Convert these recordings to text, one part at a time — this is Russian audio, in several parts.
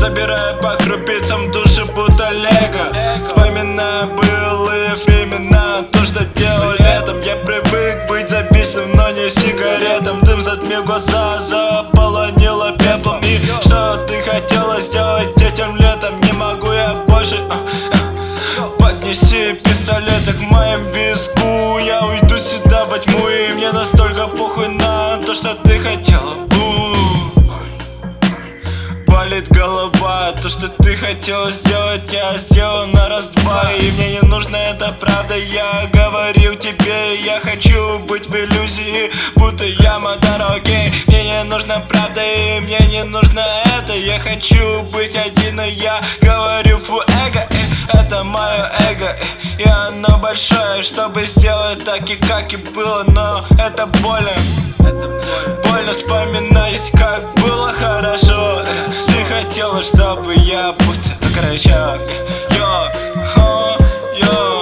собирая по крупицам души будто лего. Вспоминая былые времена, то, что делал летом. Я привык быть зависим, но не сигаретам. Дым затмил глаза, заполонило пеплом. И что ты хотела сделать детям летом? Не могу я больше. Поднеси пистолеты к моим виску. Я уйду сюда во тьму, и мне настолько похуй на то, что ты хотела. Болит голова, то, что ты хотела сделать, я сделал на раз-два. И мне не нужно это правда, я говорил тебе. Я хочу быть в иллюзии, будто я модар, окей. Мне не нужна правда, и мне не нужно это. Я хочу быть один, и я говорю фу эго. Это мое эго, и оно большое, чтобы сделать так и как и было. Но это больно, больно вспоминать, как было хорошо. Ты хотела, чтобы я будто кричал. Йо, йо.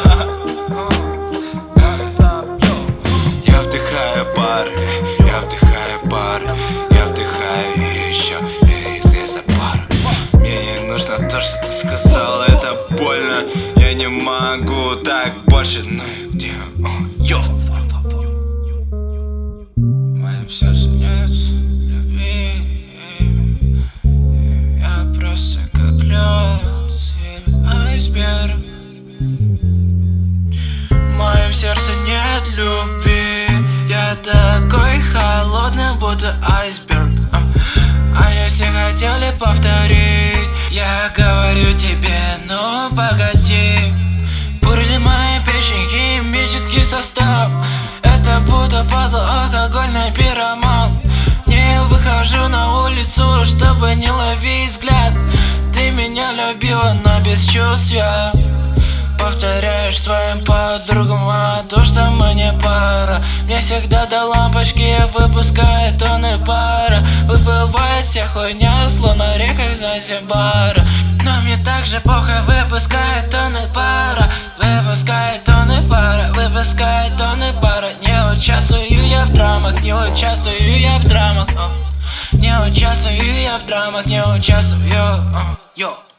Я вдыхаю пар, я вдыхаю пар, я вдыхаю еще из пар. Мне не нужно то, что ты сказала, это больно. Я не могу так больше, но где? Йо. В моем сердце нет любви. Я просто как лед или айсберг. В моем сердце нет любви. Я такой холодный, будто айсберг. Они все хотели повторить. Я говорю тебе, ну погоди. Бурли мои печень, химический состав. Это будто падал алкогольный пироман. Не выхожу на улицу, чтобы не ловить взгляд. Ты меня любила, но без чувства. Повторяешь своим подругам то, что мы не пара. Мне всегда до лампочки выпускает тонны пара. Выплывает вся хуйня, словно река из Занзибара. Но мне также похуй, выпускает тонны пара. Выпускает тонны пара, выпускает тонны пара. Не участвую я в драмах, не участвую я в драмах. Не участвую я в драмах, не участвую. Йо.